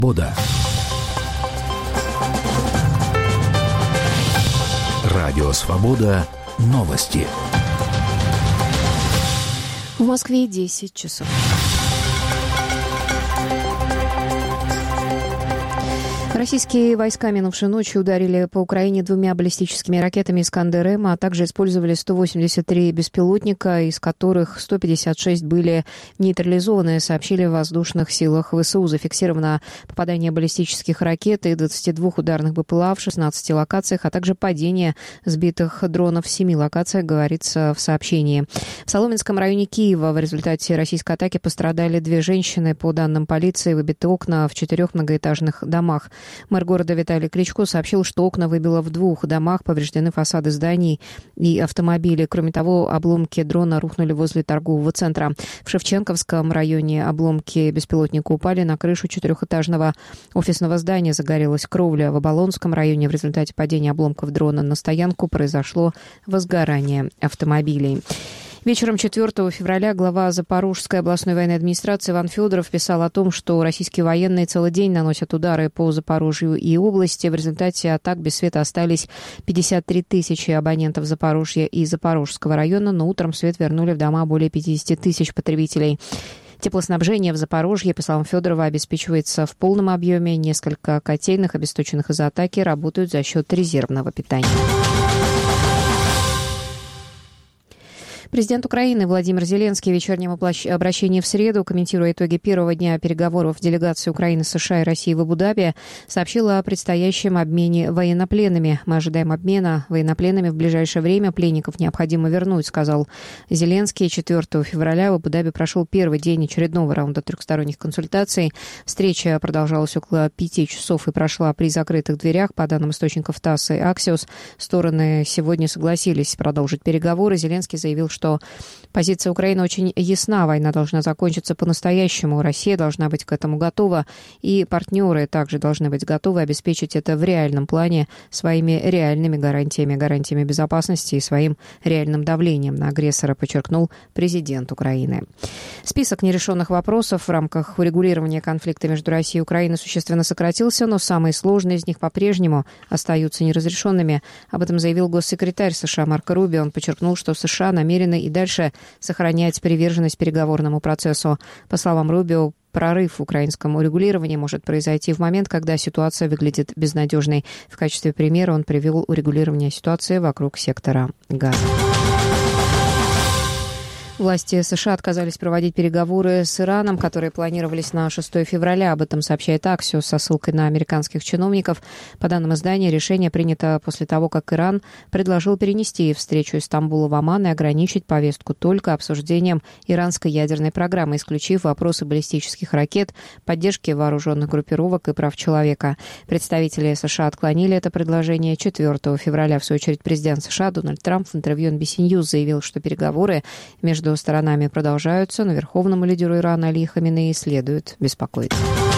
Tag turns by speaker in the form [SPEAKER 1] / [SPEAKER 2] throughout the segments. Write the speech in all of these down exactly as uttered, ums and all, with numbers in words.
[SPEAKER 1] Бода. Радио «Свобода». Новости.
[SPEAKER 2] В Москве десять часов. Российские войска минувшей ночью ударили по Украине двумя баллистическими ракетами «Искандер-М», а также использовали сто восемьдесят три беспилотника, из которых сто пятьдесят шесть были нейтрализованы, сообщили в воздушных силах ВСУ. Зафиксировано попадание баллистических ракет и двадцати двух ударных БПЛА в шестнадцати локациях, а также падение сбитых дронов в семи локациях, говорится в сообщении. В Соломенском районе Киева в результате российской атаки пострадали две женщины. По данным полиции, выбиты окна в четырех многоэтажных домах. Мэр города Виталий Кличко сообщил, что окна выбило в двух домах, повреждены фасады зданий и автомобили. Кроме того, обломки дрона рухнули возле торгового центра. В Шевченковском районе обломки беспилотника упали на крышу четырехэтажного офисного здания. Загорелась кровля. В Оболонском районе в результате падения обломков дрона на стоянку произошло возгорание автомобилей. Вечером четвёртого февраля глава Запорожской областной военной администрации Иван Федоров писал о том, что российские военные целый день наносят удары по Запорожью и области. В результате атак без света остались пятьдесят три тысячи абонентов Запорожья и Запорожского района, но утром свет вернули в дома более пятьдесят тысяч потребителей. Теплоснабжение в Запорожье, по словам Федорова, обеспечивается в полном объеме. Несколько котельных, обесточенных из-за атаки, работают за счет резервного питания. Президент Украины Владимир Зеленский в вечернем обращении в среду, комментируя итоги первого дня переговоров делегации Украины, США и России в Абу-Даби, сообщил о предстоящем обмене военнопленными. «Мы ожидаем обмена военнопленными в ближайшее время. Пленников необходимо вернуть», — сказал Зеленский. четвёртого февраля в Абу-Даби прошел первый день очередного раунда трехсторонних консультаций. Встреча продолжалась около пяти часов и прошла при закрытых дверях. По данным источников ТАСС и Аксиос, стороны сегодня согласились продолжить переговоры. Зеленский заявил, что что позиция Украины очень ясна. Война должна закончиться по-настоящему. Россия должна быть к этому готова. И партнеры также должны быть готовы обеспечить это в реальном плане своими реальными гарантиями, гарантиями безопасности и своим реальным давлением на агрессора, подчеркнул президент Украины. Список нерешенных вопросов в рамках урегулирования конфликта между Россией и Украиной существенно сократился, но самые сложные из них по-прежнему остаются неразрешенными. Об этом заявил госсекретарь США Марко Рубио. Он подчеркнул, что США намерены и дальше сохранять приверженность переговорному процессу. По словам Рубио, прорыв в украинском урегулировании может произойти в момент, когда ситуация выглядит безнадежной. В качестве примера он привел урегулирование ситуации вокруг сектора Газа. Власти США отказались проводить переговоры с Ираном, которые планировались на шестого февраля. Об этом сообщает Аксиос со ссылкой на американских чиновников. По данным издания, решение принято после того, как Иран предложил перенести встречу из Стамбула в Оман и ограничить повестку только обсуждением иранской ядерной программы, исключив вопросы баллистических ракет, поддержки вооруженных группировок и прав человека. Представители США отклонили это предложение. четвёртого февраля, в свою очередь, президент США Дональд Трамп в интервью эн би си News заявил, что переговоры между сторонами продолжаются, но верховному лидеру Ирана Али Хаминеи следует беспокоиться.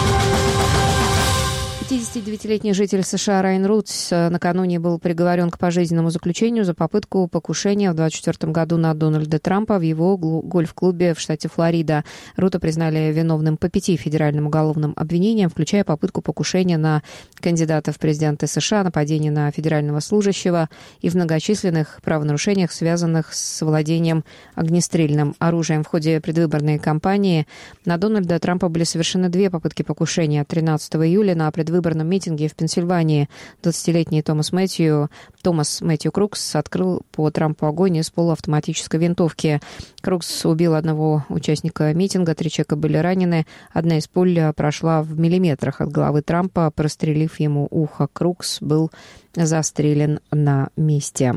[SPEAKER 2] пятидесятидевятилетний житель США Райан Рутс накануне был приговорен к пожизненному заключению за попытку покушения в двадцать четвёртом году на Дональда Трампа в его гольф-клубе в штате Флорида. Рута признали виновным по пяти федеральным уголовным обвинениям, включая попытку покушения на кандидата в президенты США, нападение на федерального служащего и в многочисленных правонарушениях, связанных с владением огнестрельным оружием. В ходе предвыборной кампании на Дональда Трампа были совершены две попытки покушения. тринадцатого июля на предвыборном выборном митинге в Пенсильвании двадцатилетний Томас Мэтью, Томас Мэтью Крукс открыл по Трампу огонь из полуавтоматической винтовки. Крукс убил одного участника митинга, три человека были ранены. Одна из пуль прошла в миллиметрах от головы Трампа, прострелив ему ухо. Крукс был застрелен на месте.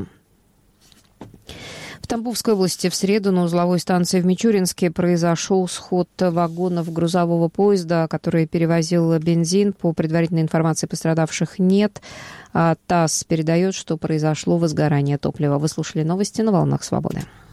[SPEAKER 2] В Тамбовской области в среду на узловой станции в Мичуринске произошел сход вагонов грузового поезда, который перевозил бензин. По предварительной информации пострадавших нет. А ТАСС передает, что произошло возгорание топлива. Вы слушали новости на «Волнах Свободы».